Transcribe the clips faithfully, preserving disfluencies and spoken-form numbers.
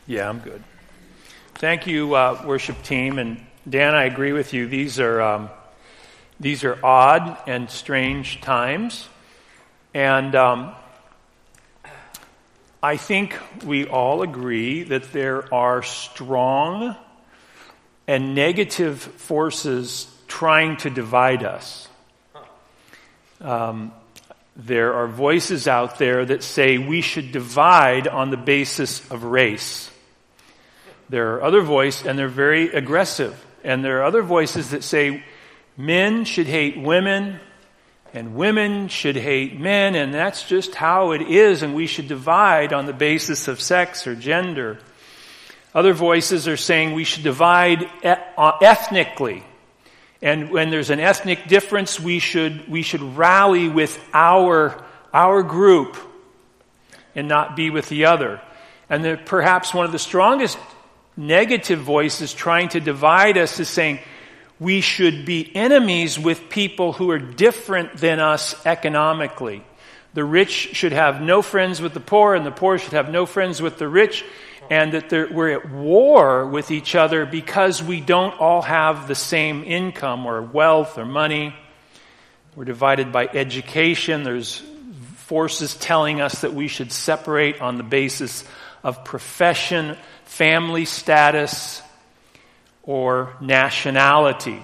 Yeah, I'm good. Thank you, uh, worship team. And Dan, I agree with you. These are um, these are odd and strange times, and um, I think we all agree that there are strong and negative forces trying to divide us. Um, there are voices out there that say we should divide on the basis of race. There are other voices, and they're very aggressive. And there are other voices that say men should hate women, and women should hate men, and that's just how it is, and we should divide on the basis of sex or gender. Other voices are saying we should divide ethnically. And when there's an ethnic difference, we should we should rally with our our group and not be with the other. And then perhaps one of the strongest negative voices trying to divide us is saying we should be enemies with people who are different than us economically. The rich should have no friends with the poor, and the poor should have no friends with the rich, and that we're at war with each other because we don't all have the same income or wealth or money. We're divided by education. There's forces telling us that we should separate on the basis of profession, family status, or nationality.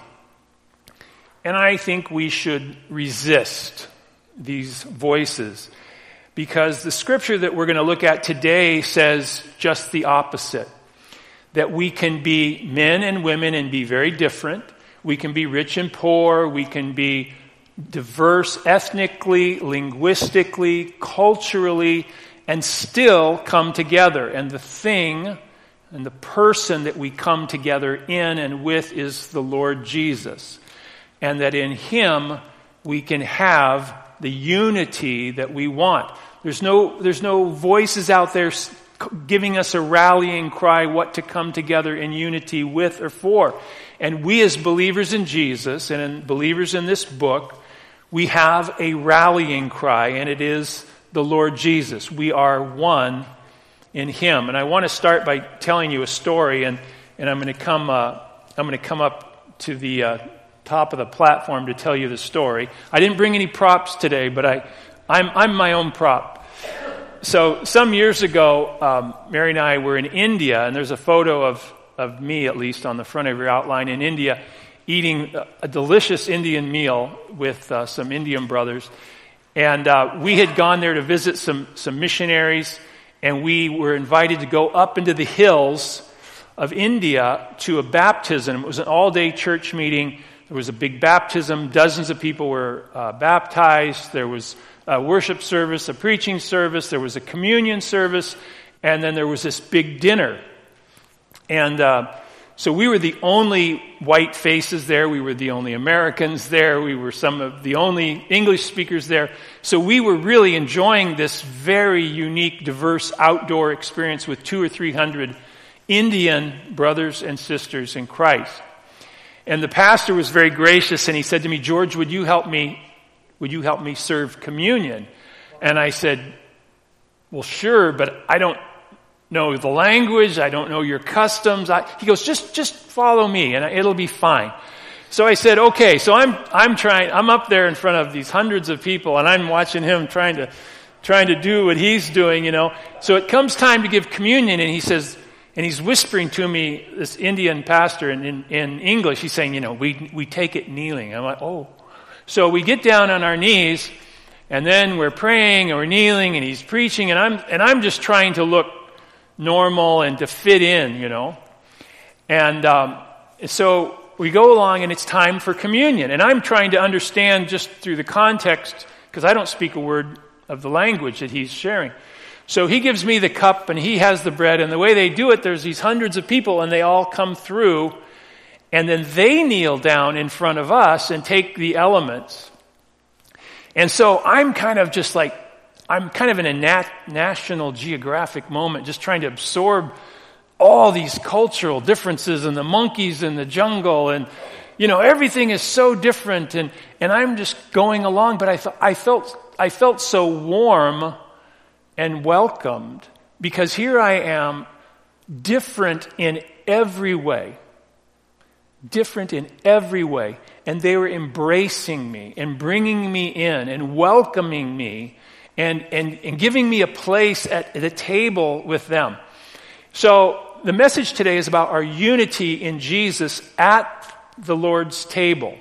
And I think we should resist these voices, because the scripture that we're going to look at today says just the opposite. That we can be men and women and be very different. We can be rich and poor. We can be diverse ethnically, linguistically, culturally, and still come together. And the thing and the person that we come together in and with is the Lord Jesus. And that in Him we can have the unity that we want. There's no, there's no voices out there giving us a rallying cry what to come together in unity with or for. And we as believers in Jesus and in believers in this book, we have a rallying cry, and it is the Lord Jesus. We are one in Him. And I want to start by telling you a story, and, and I'm going to come uh, I'm going to come up to the uh, top of the platform to tell you the story. I didn't bring any props today, but I I'm I'm my own prop. So some years ago, um, Mary and I were in India, and there's a photo of of me, at least, on the front of your outline in India, eating a delicious Indian meal with uh, some Indian brothers. And uh, we had gone there to visit some, some missionaries, and we were invited to go up into the hills of India to a baptism. It was an all-day church meeting. There was a big baptism. Dozens of people were uh, baptized. There was a worship service, a preaching service. There was a communion service. And then there was this big dinner. And uh, so we were the only white faces there. We were the only Americans there. We were some of the only English speakers there. So we were really enjoying this very unique, diverse outdoor experience with two or three hundred Indian brothers and sisters in Christ. And the pastor was very gracious, and he said to me, "George, would you help me, would you help me serve communion?" And I said, "Well, sure, but I don't know the language. I don't know your customs." I, he goes, just, just follow me and it'll be fine. So I said, okay. So I'm, I'm trying, I'm up there in front of these hundreds of people, and I'm watching him trying to, trying to do what he's doing, you know. So it comes time to give communion, and he says, and he's whispering to me, this Indian pastor in, in, in English, he's saying, you know, we, we take it kneeling. I'm like, oh. So we get down on our knees, and then we're praying and we're kneeling, and he's preaching, and I'm, and I'm just trying to look normal and to fit in, you know. And um, so we go along, and it's time for communion. And I'm trying to understand just through the context, because I don't speak a word of the language that he's sharing. So he gives me the cup, and he has the bread. And the way they do it, there's these hundreds of people, and they all come through. And then they kneel down in front of us and take the elements. And so I'm kind of just like, I'm kind of in a nat- National Geographic moment, just trying to absorb all these cultural differences and the monkeys in the jungle, and you know, everything is so different, and, and I'm just going along, but I, th- I felt I felt so warm and welcomed, because here I am different in every way. Different in every way. And they were embracing me and bringing me in and welcoming me and, and, and giving me a place at the table with them. So the message today is about our unity in Jesus at the Lord's table.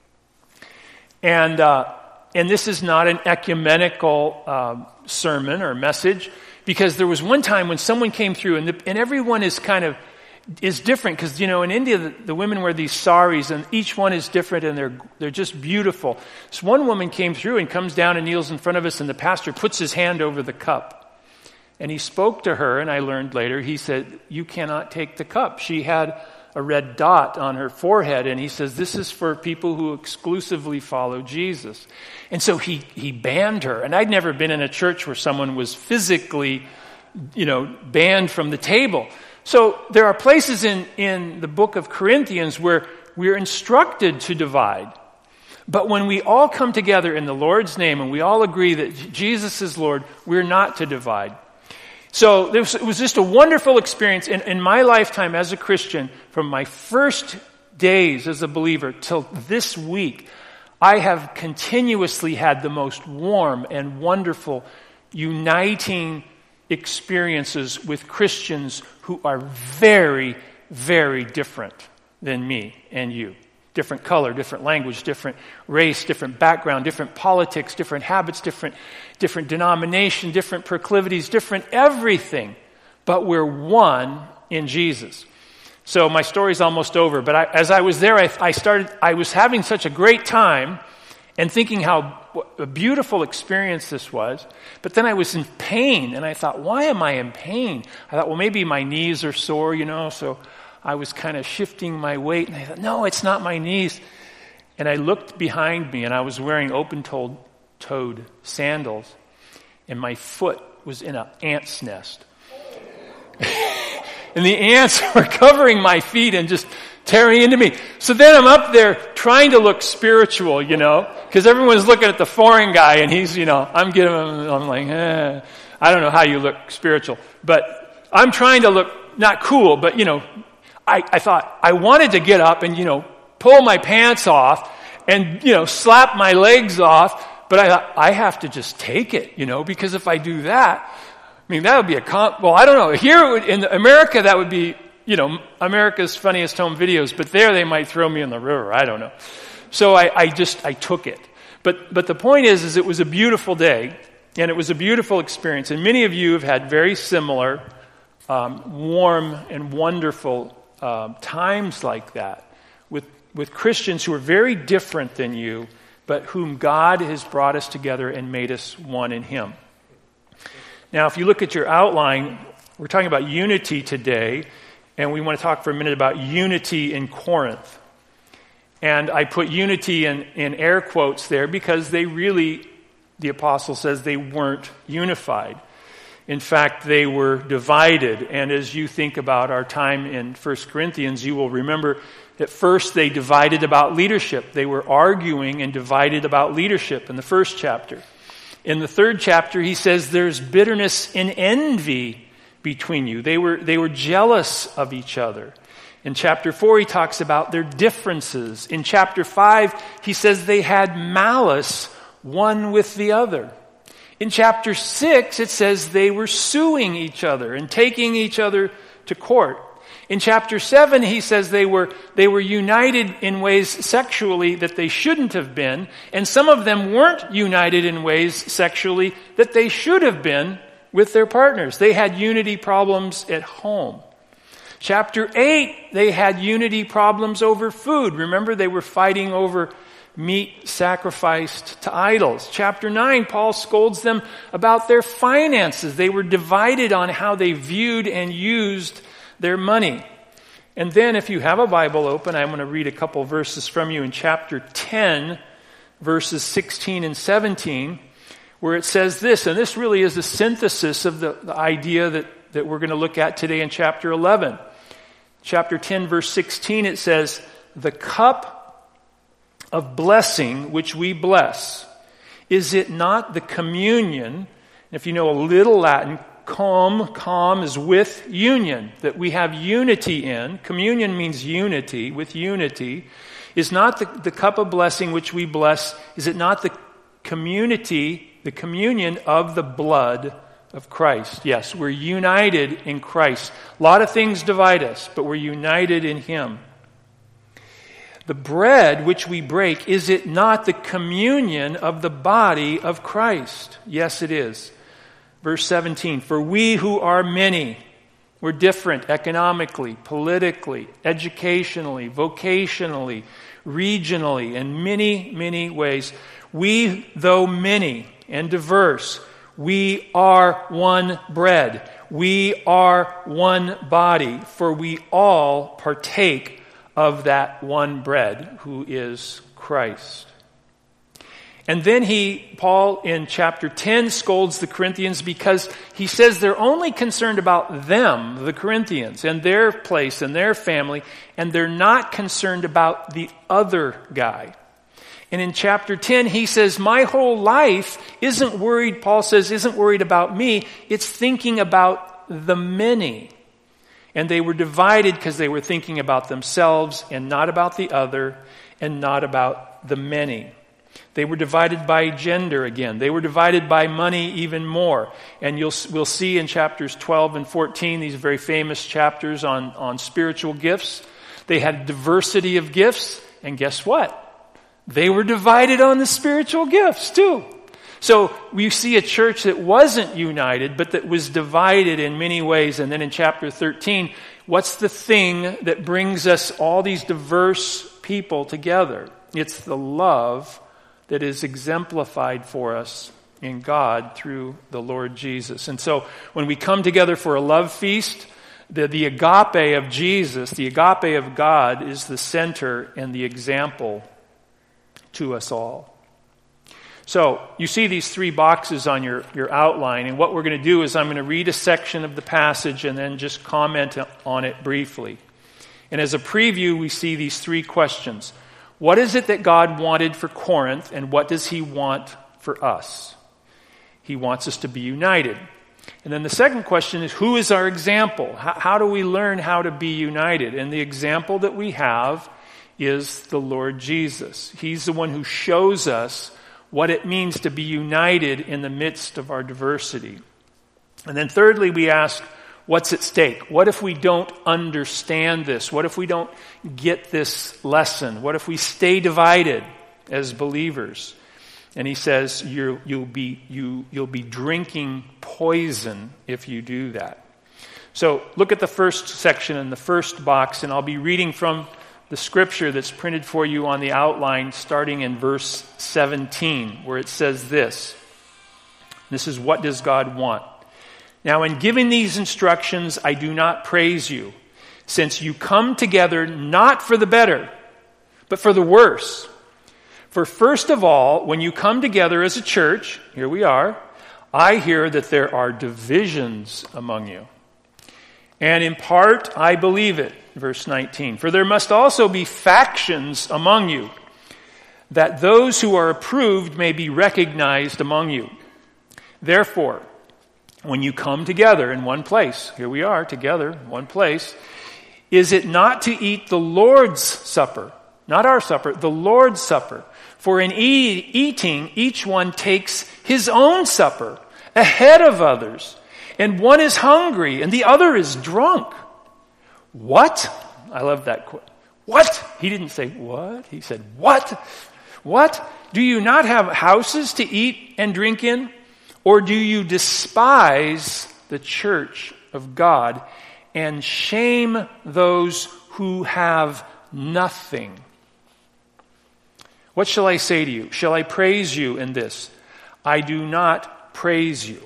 And uh, and this is not an ecumenical um, sermon or message, because there was one time when someone came through, and, the, and everyone is kind of is different, because, you know, in India, the, the women wear these saris, and each one is different, and they're they're just beautiful. So one woman came through and comes down and kneels in front of us, and the pastor puts his hand over the cup. And he spoke to her, and I learned later, he said, "You cannot take the cup." She had a red dot on her forehead, and he says, "This is for people who exclusively follow Jesus." And so he, he banned her. And I'd never been in a church where someone was physically, you know, banned from the table. So there are places in, in the book of Corinthians where we're instructed to divide. But when we all come together in the Lord's name and we all agree that Jesus is Lord, we're not to divide. So there was, it was just a wonderful experience in, in my lifetime as a Christian, from my first days as a believer till this week. I have continuously had the most warm and wonderful, uniting experiences with Christians who are very, very different than me and you. Different color, different language, different race, different background, different politics, different habits, different, different denomination, different proclivities, different everything. But we're one in Jesus. So my story's almost over. But I, as I was there, I, I started. I was having such a great time, and thinking how a beautiful experience this was. But then I was in pain, and I thought, why am I in pain? I thought, well, maybe my knees are sore, you know. So I was kind of shifting my weight, and I thought, no, it's not my knees. And I looked behind me, and I was wearing open-toed sandals, and my foot was in an ant's nest. And the ants were covering my feet and just tearing into me. So then I'm up there trying to look spiritual, you know, because everyone's looking at the foreign guy, and he's, you know, I'm getting, I'm like, eh, I don't know how you look spiritual, but I'm trying to look not cool, but, you know, I, I thought I wanted to get up and, you know, pull my pants off and, you know, slap my legs off, but I thought I have to just take it, you know, because if I do that, I mean, that would be a, con- well, I don't know. Here would, in America, that would be, you know, America's Funniest Home Videos, but there they might throw me in the river. I don't know. So I, I just, I took it. But, but the point is, is it was a beautiful day, and it was a beautiful experience. And many of you have had very similar, um, warm and wonderful um, times like that with, with Christians who are very different than you, but whom God has brought us together and made us one in Him. Now, if you look at your outline, we're talking about unity today, and we want to talk for a minute about unity in Corinth. And I put unity in, in air quotes there because they really, the apostle says, they weren't unified. In fact, they were divided. And as you think about our time in First Corinthians, you will remember that first they divided about leadership. They were arguing and divided about leadership in the first chapter. In the third chapter, he says there's bitterness and envy between you. They were, they were jealous of each other. In chapter four, he talks about their differences. In chapter five, he says they had malice one with the other. In chapter six, it says they were suing each other and taking each other to court. In chapter seven, he says they were they were united in ways sexually that they shouldn't have been, and some of them weren't united in ways sexually that they should have been with their partners. They had unity problems at home. Chapter eight, they had unity problems over food. Remember, they were fighting over meat sacrificed to idols. Chapter nine, Paul scolds them about their finances. They were divided on how they viewed and used their money. And then if you have a Bible open, I'm going to read a couple verses from you in chapter ten, verses sixteen and seventeen, where it says this, and this really is a synthesis of the, the idea that, that we're going to look at today in chapter eleven. Chapter ten, verse sixteen, it says, "The cup of blessing which we bless, is it not the communion?" If you know a little Latin, com, com is with union, that we have unity in. Communion means unity, with unity. Is not the, the cup of blessing which we bless, is it not the community, the communion of the blood of Christ? Yes, we're united in Christ. A lot of things divide us, but we're united in Him. The bread which we break, is it not the communion of the body of Christ? Yes, it is. Verse seventeen, for we who are many, we're different economically, politically, educationally, vocationally, regionally, in many, many ways. We, though many and diverse, we are one bread. We are one body, for we all partake of that one bread, who is Christ. And then he, Paul, in chapter ten, scolds the Corinthians because he says they're only concerned about them, the Corinthians, and their place and their family, and they're not concerned about the other guy. And in chapter ten, he says, my whole life isn't worried, Paul says, isn't worried about me. It's thinking about the many. And they were divided because they were thinking about themselves and not about the other and not about the many. They were divided by gender again. They were divided by money even more. And you'll, we'll see in chapters twelve and fourteen, these very famous chapters on, on spiritual gifts. They had diversity of gifts. And guess what? They were divided on the spiritual gifts too. So we see a church that wasn't united, but that was divided in many ways. And then in chapter thirteen, what's the thing that brings us all these diverse people together? It's the love that is exemplified for us in God through the Lord Jesus. And so when we come together for a love feast, the, the agape of Jesus, the agape of God, is the center and the example to us all. So you see these three boxes on your, your outline, and what we're going to do is I'm going to read a section of the passage and then just comment on it briefly. And as a preview, we see these three questions. What is it that God wanted for Corinth, and what does He want for us? He wants us to be united. And then the second question is, who is our example? How, how do we learn how to be united? And the example that we have is the Lord Jesus. He's the one who shows us what it means to be united in the midst of our diversity. And then thirdly, we ask, what's at stake? What if we don't understand this? What if we don't get this lesson? What if we stay divided as believers? And he says, you're, you'll be, you, you'll be drinking poison if you do that. So look at the first section in the first box, and I'll be reading from the scripture that's printed for you on the outline starting in verse seventeen, where it says this. This is, what does God want? Now, in giving these instructions, I do not praise you, since you come together not for the better, but for the worse. For first of all, when you come together as a church, here we are, I hear that there are divisions among you. And in part, I believe it. Verse nineteen, for there must also be factions among you, that those who are approved may be recognized among you. Therefore, when you come together in one place, here we are together in one place, is it not to eat the Lord's supper, not our supper, the Lord's supper? For in e- eating, each one takes his own supper ahead of others, and one is hungry and the other is drunk. What? I love that quote. What? He didn't say what. He said, what? What? Do you not have houses to eat and drink in? Or do you despise the church of God and shame those who have nothing? What shall I say to you? Shall I praise you in this? I do not praise you.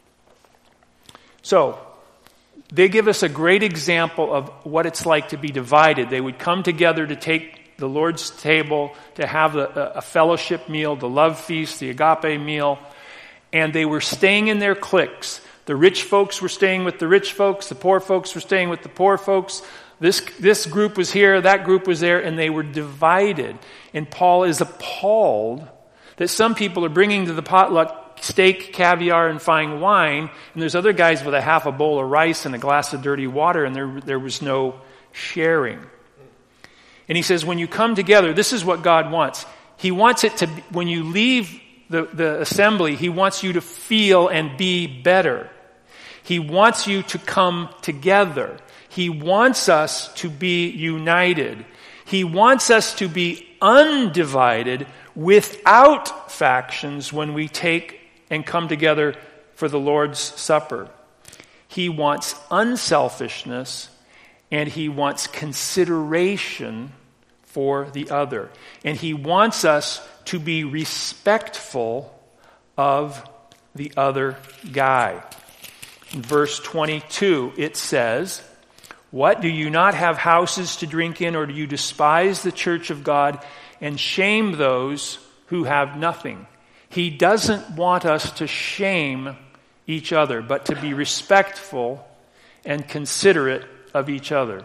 So, they give us a great example of what it's like to be divided. They would come together to take the Lord's table, to have a, a fellowship meal, the love feast, the agape meal, and they were staying in their cliques. The rich folks were staying with the rich folks, the poor folks were staying with the poor folks. This, this group was here, that group was there, and they were divided. And Paul is appalled that some people are bringing to the potluck steak, caviar, and fine wine, and there's other guys with a half a bowl of rice and a glass of dirty water, and there, there was no sharing. And he says, when you come together, this is what God wants. He wants it to, when you leave the, the assembly, he wants you to feel and be better. He wants you to come together. He wants us to be united. He wants us to be undivided without factions when we take and come together for the Lord's Supper. He wants unselfishness, and he wants consideration for the other. And he wants us to be respectful of the other guy. In verse twenty-two, it says, "What, do you not have houses to drink in, or do you despise the church of God and shame those who have nothing?" He doesn't want us to shame each other, but to be respectful and considerate of each other.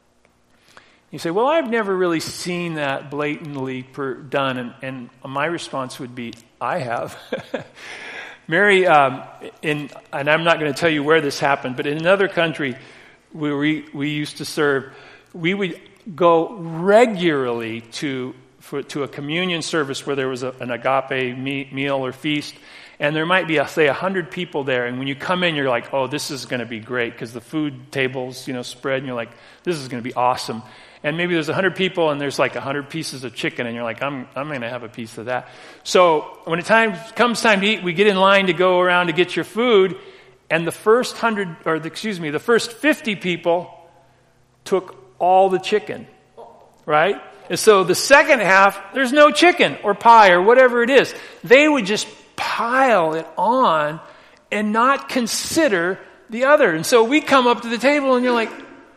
You say, well, I've never really seen that blatantly per, done, and, and my response would be, I have. Mary, um, in, and I'm not going to tell you where this happened, but in another country where we, we used to serve, we would go regularly to for, to a communion service where there was a, an agape me, meal or feast, and there might be, a, say, a hundred people there, and when you come in, you're like, oh, this is going to be great, because the food tables, you know, spread, and you're like, this is going to be awesome. And maybe there's a hundred people, and there's like a hundred pieces of chicken, and you're like, I'm I'm going to have a piece of that. So when it time comes time to eat, we get in line to go around to get your food, and the first hundred, or the, excuse me, the first fifty people took all the chicken, right? And so the second half, there's no chicken or pie or whatever it is. They would just pile it on and not consider the other. And so we come up to the table, and you're like,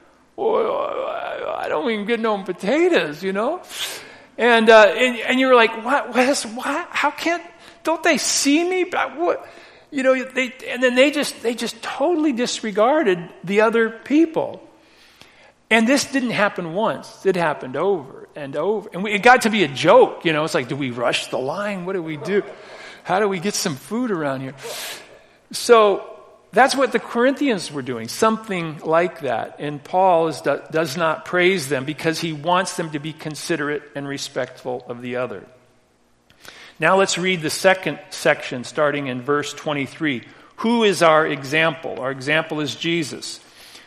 oh, I don't even get no potatoes, you know? And, uh, and, and you're like, what, what is, what, how can't, don't they see me? What, you know, they, and then they just, they just totally disregarded the other people. And this didn't happen once. It happened over and over. And we, it got to be a joke, you know? It's like, do we rush the line? What do we do? How do we get some food around here? So, that's what the Corinthians were doing, something like that. And Paul is, does not praise them because he wants them to be considerate and respectful of the other. Now let's read the second section starting in verse twenty-three. Who is our example? Our example is Jesus.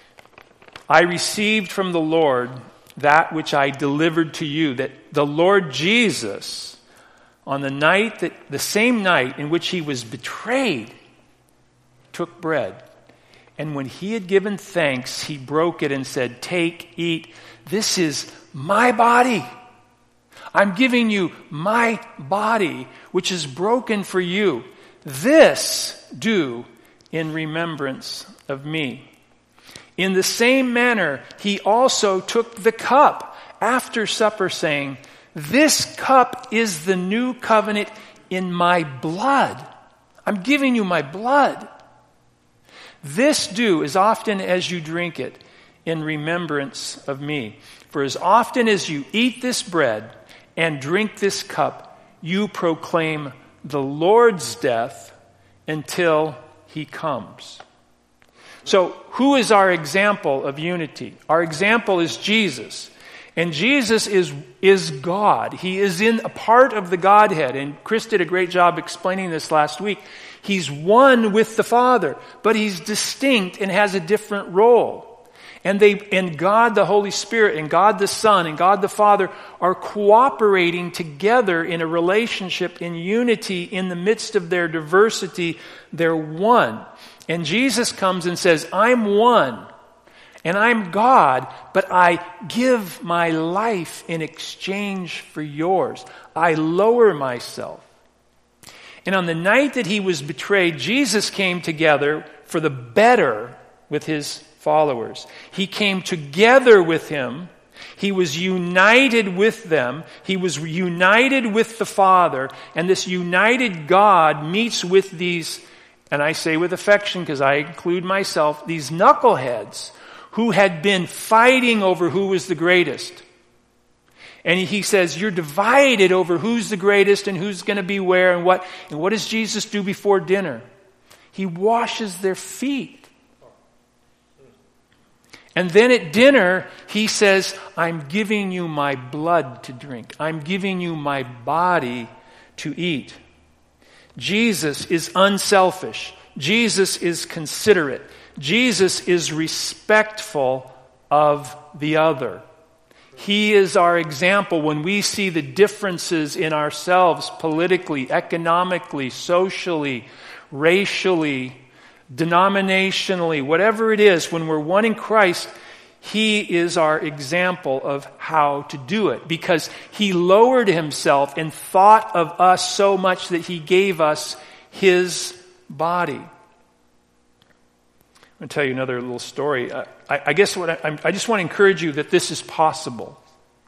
I received from the Lord that which I delivered to you, that the Lord Jesus, on the night that, the same night in which he was betrayed, took bread, and when he had given thanks, he broke it and said, "Take, eat. This is my body. I'm giving you my body, which is broken for you. This do in remembrance of me." In the same manner, he also took the cup after supper, saying, "This cup is the new covenant in my blood. I'm giving you my blood. This do as often as you drink it in remembrance of me. For as often as you eat this bread and drink this cup, you proclaim the Lord's death until he comes." So, who is our example of unity? Our example is Jesus. And Jesus is, is God. He is in a part of the Godhead. And Chris did a great job explaining this last week. He's one with the Father, but he's distinct and has a different role. And they, and God the Holy Spirit and God the Son and God the Father are cooperating together in a relationship in unity in the midst of their diversity. They're one. And Jesus comes and says, I'm one, and I'm God, but I give my life in exchange for yours. I lower myself. And on the night that he was betrayed, Jesus came together for the better with his followers. He came together with him. He was united with them. He was united with the Father. And this united God meets with these, and I say with affection because I include myself, these knuckleheads who had been fighting over who was the greatest. And he says, you're divided over who's the greatest and who's going to be where and what. And what does Jesus do before dinner? He washes their feet. And then at dinner, he says, I'm giving you my blood to drink. I'm giving you my body to eat. Jesus is unselfish. Jesus is considerate. Jesus is respectful of the other. He is our example when we see the differences in ourselves politically, economically, socially, racially, denominationally, whatever it is, when we're one in Christ, He is our example of how to do it, because He lowered Himself and thought of us so much that He gave us His body. I'm going to tell you another little story. I, I guess what I, I just want to encourage you that this is possible.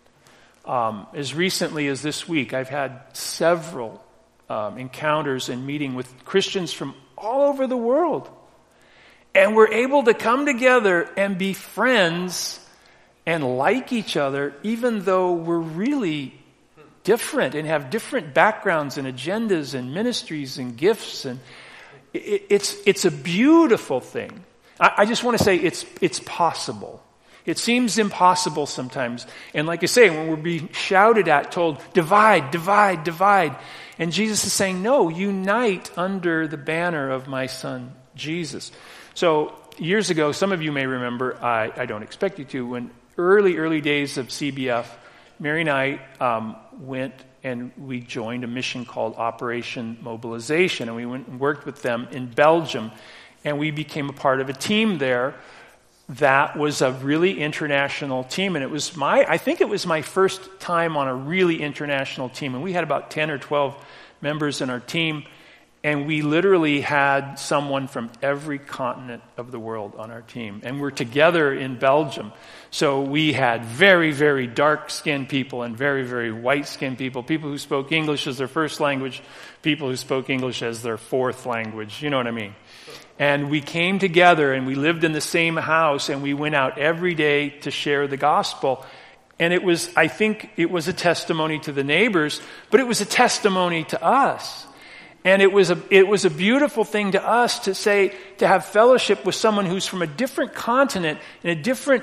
Um, as recently as this week, I've had several um, encounters and meeting with Christians from all over the world. And we're able to come together and be friends and like each other, even though we're really different and have different backgrounds and agendas and ministries and gifts. And it, it's it's a beautiful thing. I, I just want to say it's it's possible. It seems impossible sometimes. And like I say, when we're being shouted at, told, divide, divide, divide. And Jesus is saying, no, unite under the banner of my Son, Jesus. So years ago, some of you may remember, I, I don't expect you to, when early, early days of C B F, Mary and I um, went and we joined a mission called Operation Mobilization. And we went and worked with them in Belgium. And we became a part of a team there that was a really international team. And it was my, I think it was my first time on a really international team. And we had about ten or twelve members in our team. And we literally had someone from every continent of the world on our team. And we're together in Belgium. So we had very, very dark-skinned people and very, very white-skinned people. People who spoke English as their first language. People who spoke English as their fourth language. You know what I mean? And we came together and we lived in the same house and we went out every day to share the gospel. And it was, I think it was a testimony to the neighbors, but it was a testimony to us. And it was a, it was a beautiful thing to us to say, to have fellowship with someone who's from a different continent and a different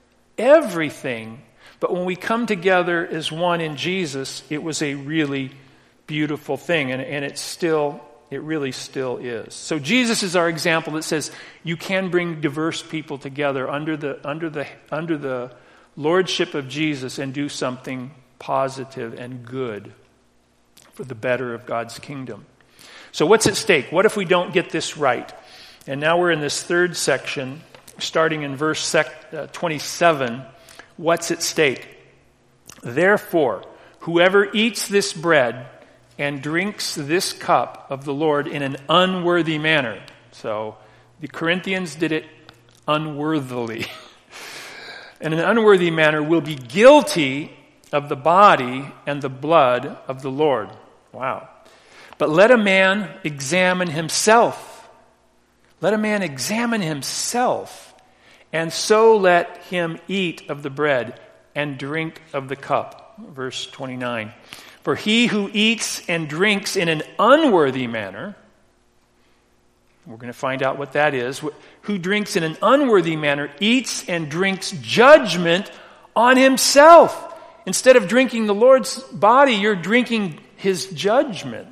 everything. But when we come together as one in Jesus, it was a really beautiful thing. And, and it's still, it really still is. So Jesus is our example that says you can bring diverse people together under the, under the, under the lordship of Jesus and do something positive and good for the better of God's kingdom. So what's at stake? What if we don't get this right? And now we're in this third section, starting in verse twenty-seven. What's at stake? Therefore, whoever eats this bread and drinks this cup of the Lord in an unworthy manner. So the Corinthians did it unworthily. In an unworthy manner will be guilty of the body and the blood of the Lord. Wow. But let a man examine himself. Let a man examine himself, and so let him eat of the bread and drink of the cup. Verse twenty-nine. For he who eats and drinks in an unworthy manner, we're going to find out what that is, who drinks in an unworthy manner eats and drinks judgment on himself. Instead of drinking the Lord's body, you're drinking his judgment.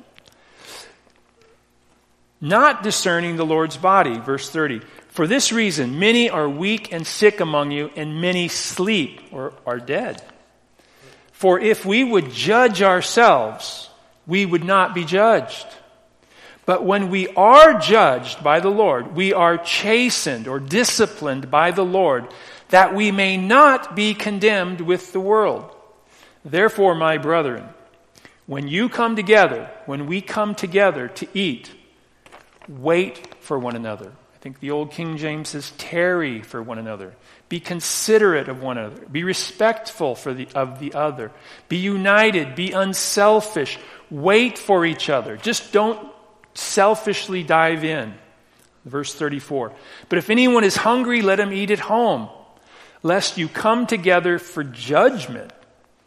Not discerning the Lord's body. Verse thirty. For this reason, many are weak and sick among you, and many sleep or are dead. For if we would judge ourselves, we would not be judged. But when we are judged by the Lord, we are chastened or disciplined by the Lord, that we may not be condemned with the world. Therefore, my brethren, when you come together, when we come together to eat, wait for one another. I think the old King James says, tarry for one another. Be considerate of one another. Be respectful for the, of the other. Be united. Be unselfish. Wait for each other. Just don't selfishly dive in. Verse thirty-four. But if anyone is hungry, let him eat at home, lest you come together for judgment.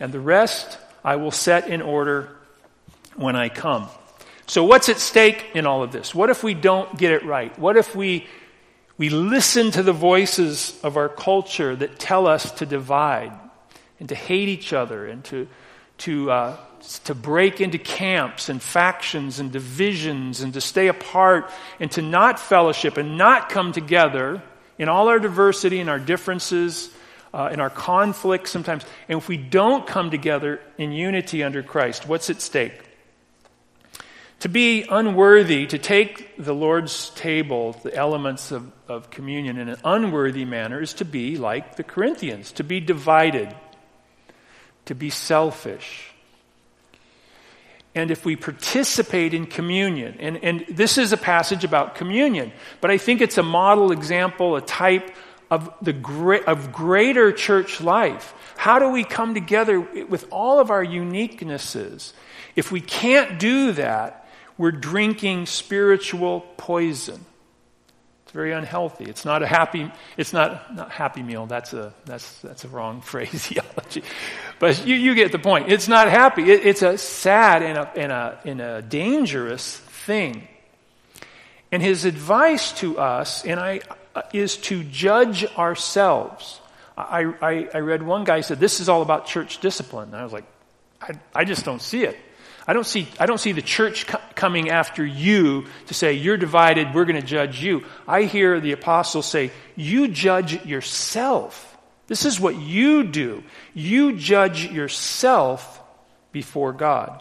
and the rest I will set in order when I come. So what's at stake in all of this? What if we don't get it right? What if we we listen to the voices of our culture that tell us to divide and to hate each other and to to uh, to break into camps and factions and divisions and to stay apart and to not fellowship and not come together in all our diversity and our differences, uh, in our conflicts sometimes. And if we don't come together in unity under Christ, what's at stake? To be unworthy, to take the Lord's table, the elements of, of communion in an unworthy manner, is to be like the Corinthians, to be divided, to be selfish. And if we participate in communion, and, and this is a passage about communion, but I think it's a model example, a type of the great, of greater church life. How do we come together with all of our uniquenesses? If we can't do that, we're drinking spiritual poison. It's very unhealthy. It's not a happy. It's not not happy meal. That's a that's that's a wrong phraseology. But you, you get the point. It's not happy. It, it's a sad and a and a and a dangerous thing. And his advice to us, and I, uh, is to judge ourselves. I, I I read one guy said this is all about church discipline. And I was like, I I just don't see it. I don't see I don't see the church co- coming after you to say, you're divided, we're going to judge you. I hear the apostles say, you judge yourself. This is what you do. You judge yourself before God.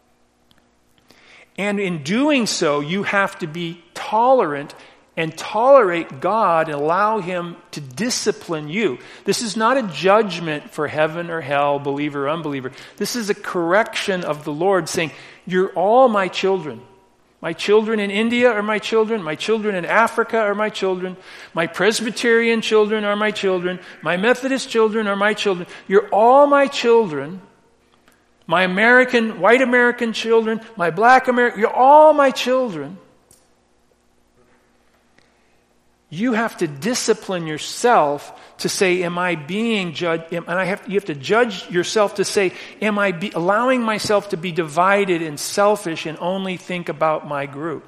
And in doing so, you have to be tolerant and tolerate God and allow him to discipline you. This is not a judgment for heaven or hell, believer or unbeliever. This is a correction of the Lord saying, you're all my children. My children in India are my children. My children in Africa are my children. My Presbyterian children are my children. My Methodist children are my children. You're all my children. My American, white American children, my black American, you're all my children. You have to discipline yourself to say, am I being judged? And I have, you have to judge yourself to say, am I be, allowing myself to be divided and selfish and only think about my group?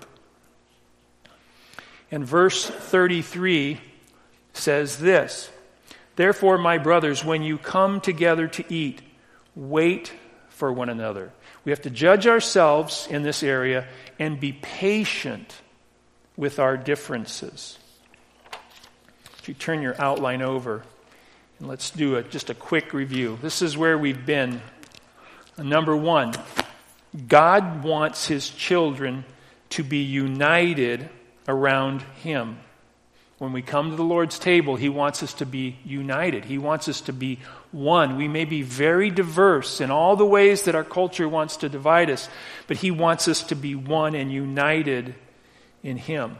And verse thirty-three says this, therefore, my brothers, when you come together to eat, wait for one another. We have to judge ourselves in this area and be patient with our differences. If you turn your outline over, and let's do a, just a quick review. This is where we've been. Number one, God wants his children to be united around him. When we come to the Lord's table, he wants us to be united. He wants us to be one. We may be very diverse in all the ways that our culture wants to divide us, but he wants us to be one and united in him.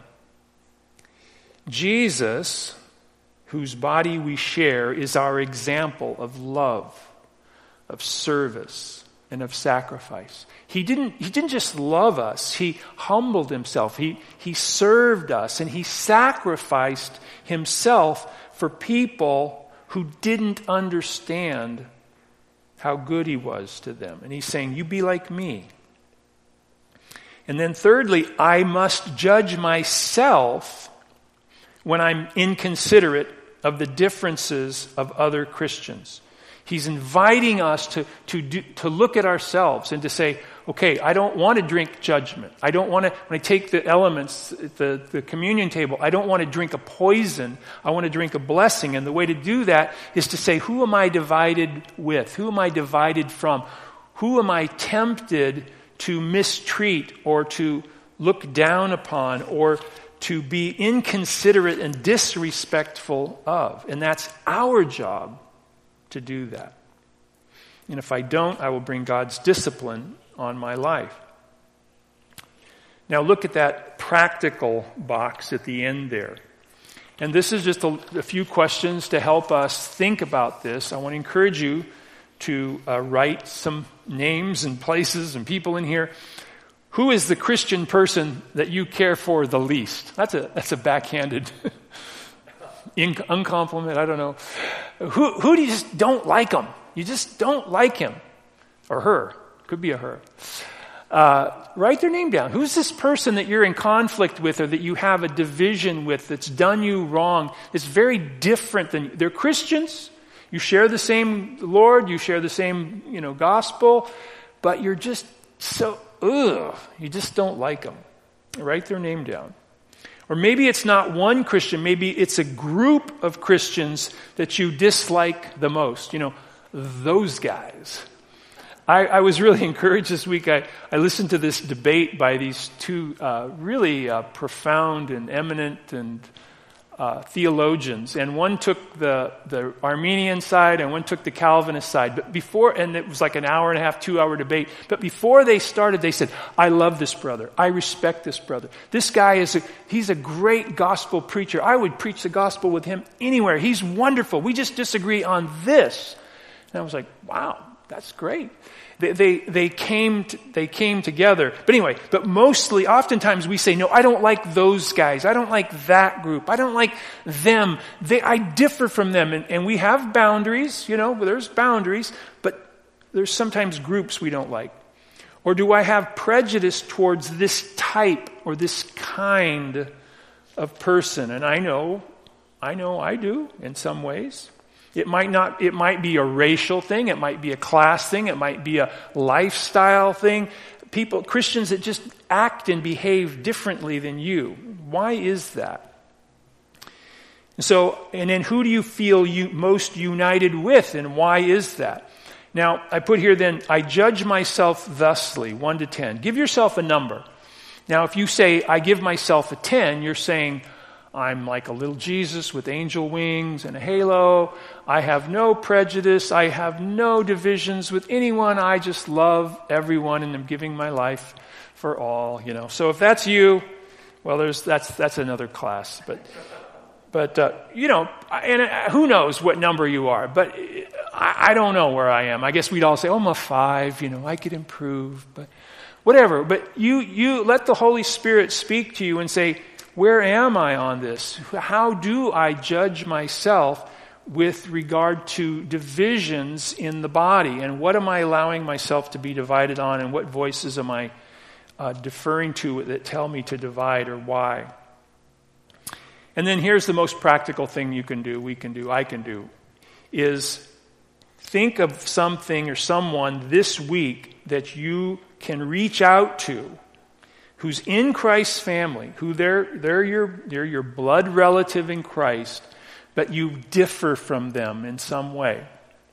Jesus, whose body we share, is our example of love, of service, and of sacrifice. He didn't, he didn't just love us. He humbled himself. He, he served us, and he sacrificed himself for people who didn't understand how good he was to them. And he's saying, you be like me. And then thirdly, I must judge myself when I'm inconsiderate of the differences of other Christians. He's inviting us to, to, do, to look at ourselves and to say, okay, I don't want to drink judgment. I don't want to, when I take the elements at the, the communion table, I don't want to drink a poison. I want to drink a blessing. And the way to do that is to say, who am I divided with? Who am I divided from? Who am I tempted to mistreat or to look down upon or to be inconsiderate and disrespectful of? And that's our job to do that. And if I don't, I will bring God's discipline on my life. Now look at that practical box at the end there. And this is just a, a few questions to help us think about this. I want to encourage you to uh, write some names and places and people in here. Who is the Christian person that you care for the least? That's a that's a backhanded in, uncompliment. I don't know. Who who do you just don't like them? You just don't like him or her. Could be a her. Uh, write their name down. Who's this person that you're in conflict with or that you have a division with that's done you wrong? It's very different than you. They're Christians. You share the same Lord. You share the same, you know, gospel. But you're just so, ugh. You just don't like them. Write their name down. Or maybe it's not one Christian. Maybe it's a group of Christians that you dislike the most. You know, those guys. I, I was really encouraged this week. I, I listened to this debate by these two uh, really uh, profound and eminent and uh, theologians. And one took the, the Arminian side and one took the Calvinist side. But before, and it was like an hour and a half, two hour debate. But before they started, they said, I love this brother. I respect this brother. This guy is a, he's a great gospel preacher. I would preach the gospel with him anywhere. He's wonderful. We just disagree on this. And I was like, wow. That's great. They, they, they came, to, they came together. But anyway, but mostly, oftentimes we say, no, I don't like those guys. I don't like that group. I don't like them. They, I differ from them. And, and we have boundaries, you know, there's boundaries, but there's sometimes groups we don't like. Or do I have prejudice towards this type or this kind of person? And I know, I know I do in some ways. It might not, it might be a racial thing. It might be a class thing. It might be a lifestyle thing. People, Christians that just act and behave differently than you. Why is that? So, and then who do you feel you most united with, and why is that? Now, I put here then, I judge myself thusly, one to ten. Give yourself a number. Now, if you say, I give myself a ten, you're saying, I'm like a little Jesus with angel wings and a halo. I have no prejudice. I have no divisions with anyone. I just love everyone and I'm giving my life for all, you know. So if that's you, well, there's that's that's another class. But but uh, you know, and who knows what number you are? But I, I don't know where I am. I guess we'd all say, "Oh, I'm a five." You know, I could improve, but whatever. But you you let the Holy Spirit speak to you and say, where am I on this? How do I judge myself with regard to divisions in the body? And what am I allowing myself to be divided on? And what voices am I uh, deferring to that tell me to divide, or why? And then here's the most practical thing you can do, we can do, I can do, is think of something or someone this week that you can reach out to who's in Christ's family, who they're, they're, your, they're your blood relative in Christ, but you differ from them in some way.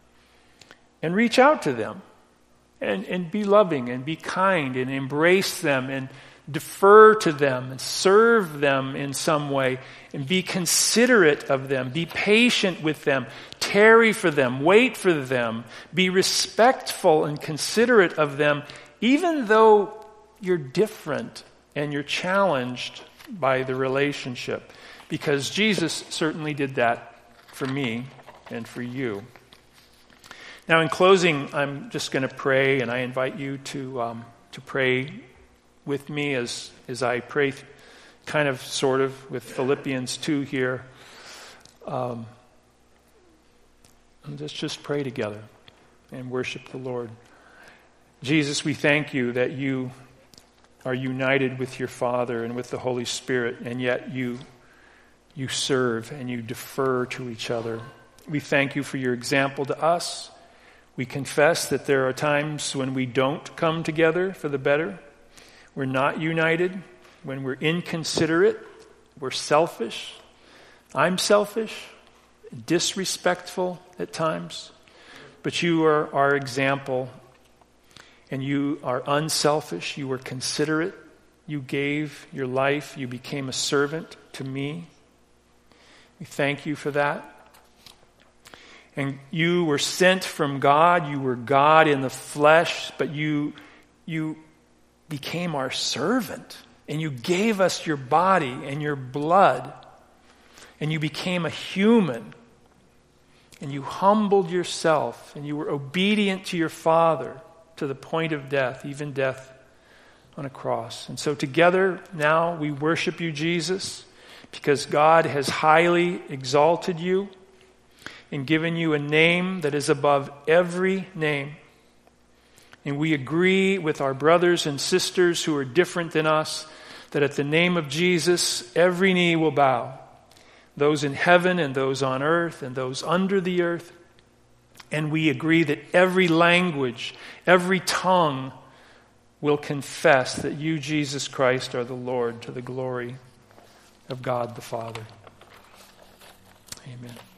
And reach out to them and, and be loving and be kind and embrace them and defer to them and serve them in some way and be considerate of them. Be patient with them. Tarry for them. Wait for them. Be respectful and considerate of them, even though you're different and you're challenged by the relationship, because Jesus certainly did that for me and for you. Now, in closing, I'm just going to pray, and I invite you to um, to pray with me as as I pray, kind of, sort of, with Philippians two here. Um, and let's just pray together and worship the Lord. Jesus, we thank you that you are united with your Father and with the Holy Spirit, and yet you you serve and you defer to each other. We thank you for your example to us. We confess that there are times when we don't come together for the better. We're not united, when we're inconsiderate, we're selfish. I'm selfish, disrespectful at times, but you are our example. And you are unselfish, you were considerate, you gave your life, you became a servant to me. We thank you for that. And you were sent from God, you were God in the flesh, but you, you became our servant. And you gave us your body and your blood. And you became a human. And you humbled yourself, and you were obedient to your Father, to the point of death, even death on a cross. And so together now we worship you, Jesus, because God has highly exalted you. and given you a name that is above every name. And we agree with our brothers and sisters who are different than us that at the name of Jesus, every knee will bow, those in heaven and those on earth and those under the earth. And we agree that every language, every tongue will confess that you, Jesus Christ, are the Lord, to the glory of God the Father. Amen.